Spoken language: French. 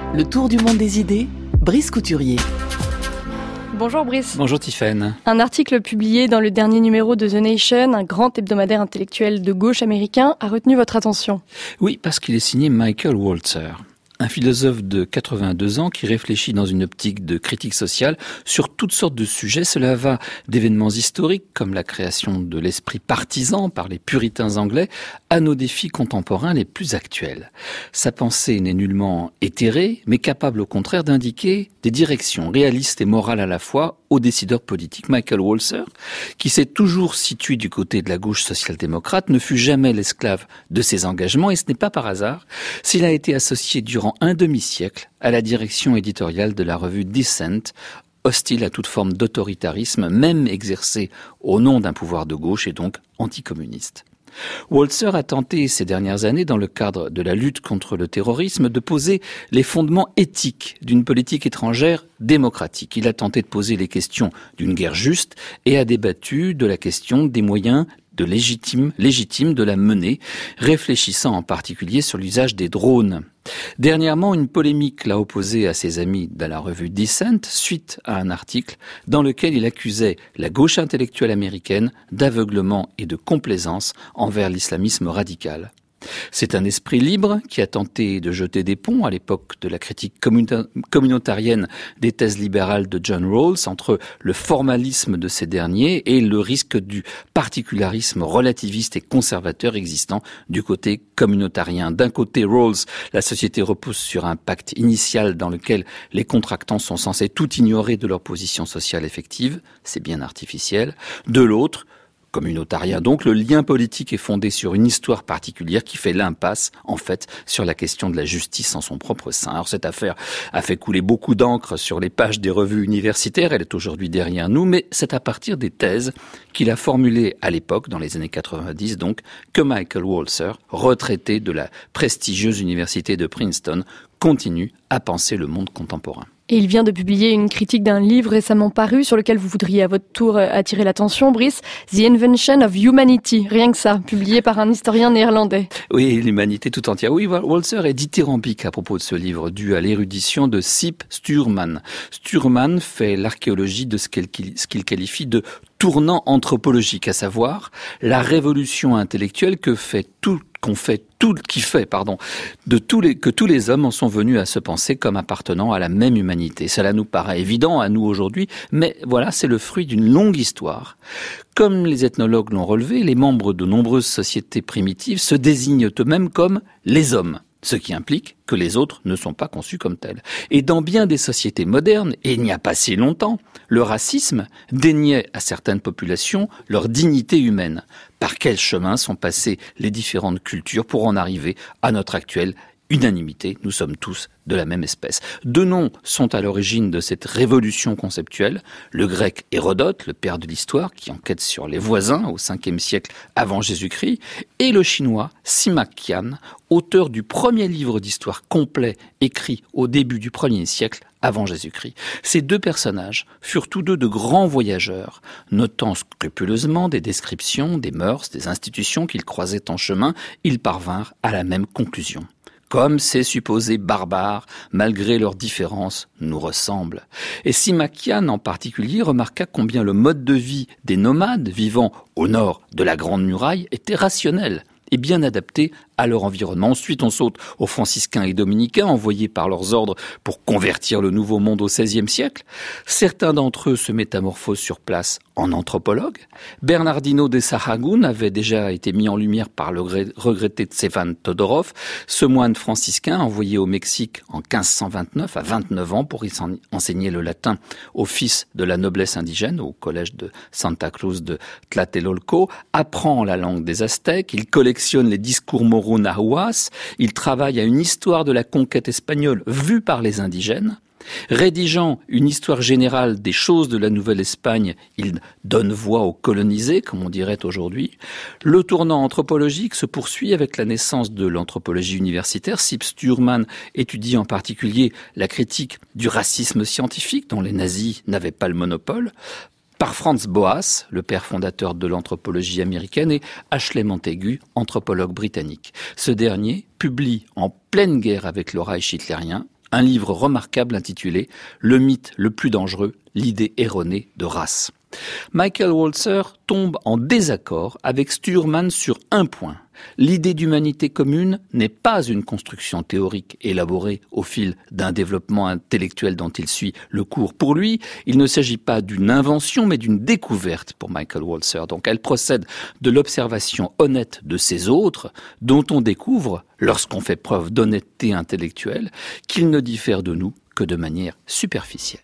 Le tour du monde des idées, Brice Couturier. Bonjour Brice. Bonjour Tiffaine. Un article publié dans le dernier numéro de The Nation, un grand hebdomadaire intellectuel de gauche américain, a retenu votre attention. Oui, parce qu'il est signé Michael Walzer. Un philosophe de 82 ans qui réfléchit dans une optique de critique sociale sur toutes sortes de sujets. Cela va d'événements historiques comme la création de l'esprit partisan par les puritains anglais à nos défis contemporains les plus actuels. Sa pensée n'est nullement éthérée, mais capable au contraire d'indiquer des directions réalistes et morales à la fois aux décideurs politiques. Michael Walzer, qui s'est toujours situé du côté de la gauche social-démocrate, ne fut jamais l'esclave de ses engagements, et ce n'est pas par hasard s'il a été associé durant un demi-siècle à la direction éditoriale de la revue Dissent, hostile à toute forme d'autoritarisme, même exercé au nom d'un pouvoir de gauche et donc anticommuniste. Walzer a tenté ces dernières années, dans le cadre de la lutte contre le terrorisme, de poser les fondements éthiques d'une politique étrangère démocratique. Il a tenté de poser les questions d'une guerre juste et a débattu de la question des moyens légitimes de la mener, réfléchissant en particulier sur l'usage des drones. Dernièrement, une polémique l'a opposé à ses amis de la revue Dissent suite à un article dans lequel il accusait la gauche intellectuelle américaine d'aveuglement et de complaisance envers l'islamisme radical. C'est un esprit libre qui a tenté de jeter des ponts à l'époque de la critique communautarienne des thèses libérales de John Rawls entre le formalisme de ces derniers et le risque du particularisme relativiste et conservateur existant du côté communautarien. D'un côté, Rawls, la société repose sur un pacte initial dans lequel les contractants sont censés tout ignorer de leur position sociale effective, c'est bien artificiel. De l'autre, communautarien donc, le lien politique est fondé sur une histoire particulière qui fait l'impasse, en fait, sur la question de la justice en son propre sein. Alors cette affaire a fait couler beaucoup d'encre sur les pages des revues universitaires, elle est aujourd'hui derrière nous, mais c'est à partir des thèses qu'il a formulées à l'époque, dans les années 90 donc, que Michael Walzer, retraité de la prestigieuse université de Princeton, continue à penser le monde contemporain. Et il vient de publier une critique d'un livre récemment paru sur lequel vous voudriez à votre tour attirer l'attention, Brice, The Invention of Humanity, rien que ça, publié par un historien néerlandais. Oui, l'humanité tout entière. Oui, Walzer est dithyrambique à propos de ce livre, dû à l'érudition de Sip Stuurman. Stuurman fait l'archéologie de ce qu'il qualifie de tournant anthropologique, à savoir la révolution intellectuelle que tous les hommes en sont venus à se penser comme appartenant à la même humanité. Cela nous paraît évident à nous aujourd'hui, mais voilà, c'est le fruit d'une longue histoire. Comme les ethnologues l'ont relevé, les membres de nombreuses sociétés primitives se désignent eux-mêmes comme les hommes, ce qui implique que les autres ne sont pas conçus comme tels. Et dans bien des sociétés modernes, et il n'y a pas si longtemps, le racisme déniait à certaines populations leur dignité humaine. Par quel chemin sont passées les différentes cultures pour en arriver à notre actuelle unanimité? Nous sommes tous de la même espèce. Deux noms sont à l'origine de cette révolution conceptuelle. Le grec Hérodote, le père de l'histoire, qui enquête sur les voisins au 5e siècle avant Jésus-Christ, et le chinois Sima Qian, auteur du premier livre d'histoire complet écrit au début du 1er siècle avant Jésus-Christ. Ces deux personnages furent tous deux de grands voyageurs, notant scrupuleusement des descriptions, des mœurs, des institutions qu'ils croisaient en chemin, ils parvinrent à la même conclusion. Comme ces supposés barbares, malgré leurs différences, nous ressemblent. Et Sima Qian en particulier remarqua combien le mode de vie des nomades vivant au nord de la Grande Muraille était rationnel et bien adapté à leur environnement. Ensuite, on saute aux franciscains et dominicains envoyés par leurs ordres pour convertir le Nouveau Monde au XVIe siècle. Certains d'entre eux se métamorphosent sur place en anthropologues. Bernardino de Sahagún avait déjà été mis en lumière par le regretté Tsevan Todorov, ce moine franciscain envoyé au Mexique en 1529 à 29 ans pour y enseigner le latin aux fils de la noblesse indigène au collège de Santa Cruz de Tlatelolco, apprend la langue des Aztèques, il collectionne les discours moraux nahuas, il travaille à une histoire de la conquête espagnole vue par les indigènes. Rédigeant une histoire générale des choses de la Nouvelle-Espagne, il donne voix aux colonisés, comme on dirait aujourd'hui. Le tournant anthropologique se poursuit avec la naissance de l'anthropologie universitaire. Sip Stuurman étudie en particulier la critique du racisme scientifique, dont les nazis n'avaient pas le monopole, par Franz Boas, le père fondateur de l'anthropologie américaine, et Ashley Montagu, anthropologue britannique. Ce dernier publie en pleine guerre avec le Reich hitlérien Un livre remarquable intitulé « Le mythe le plus dangereux, l'idée erronée de race ». Michael Walzer tombe en désaccord avec Sturman sur un point. L'idée d'humanité commune n'est pas une construction théorique élaborée au fil d'un développement intellectuel dont il suit le cours. Pour lui, il ne s'agit pas d'une invention, mais d'une découverte pour Michael Walzer. Donc elle procède de l'observation honnête de ces autres, dont on découvre, lorsqu'on fait preuve d'honnêteté intellectuelle, qu'ils ne diffèrent de nous que de manière superficielle.